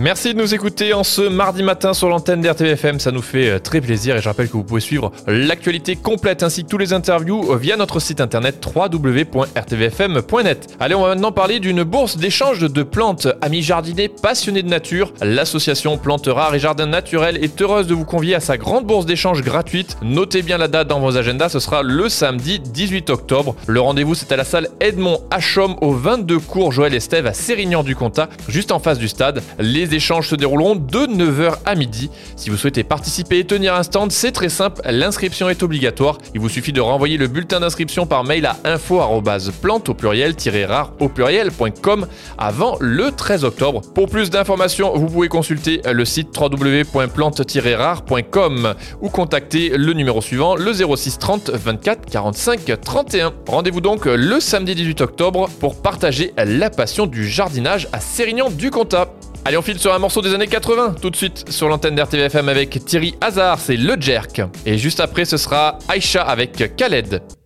Merci de nous écouter en ce mardi matin sur l'antenne d'RTVFM, ça nous fait très plaisir et je rappelle que vous pouvez suivre l'actualité complète ainsi que tous les interviews via notre site internet www.rtvfm.net. Allez, on va maintenant parler d'une bourse d'échange de plantes. Amis jardiniers passionnés de nature, l'association Plantes Rares et Jardins Naturels est heureuse de vous convier à sa grande bourse d'échange gratuite. Notez bien la date dans vos agendas, ce sera le samedi 18 octobre. Le rendez-vous c'est à la salle Edmond Hachom au 22 cours Joël Estève à Sérignan-du-Comtat, juste en face du stade. Les échanges se dérouleront de 9h à midi. Si vous souhaitez participer et tenir un stand, c'est très simple, l'inscription est obligatoire. Il vous suffit de renvoyer le bulletin d'inscription par mail à info@plantes au pluriel-rares au pluriel.com avant le 13 octobre. Pour plus d'informations, vous pouvez consulter le site www.plantes-rares.com ou contacter le numéro suivant, le 06 30 24 45 31. Rendez-vous donc le samedi 18 octobre pour partager la passion du jardinage à Sérignan-du-Comtat. Allez, on file sur un morceau des années 80, tout de suite sur l'antenne d'RTVFM avec Thierry Hazard, c'est Le Jerk. Et juste après, ce sera Aïcha avec Khaled.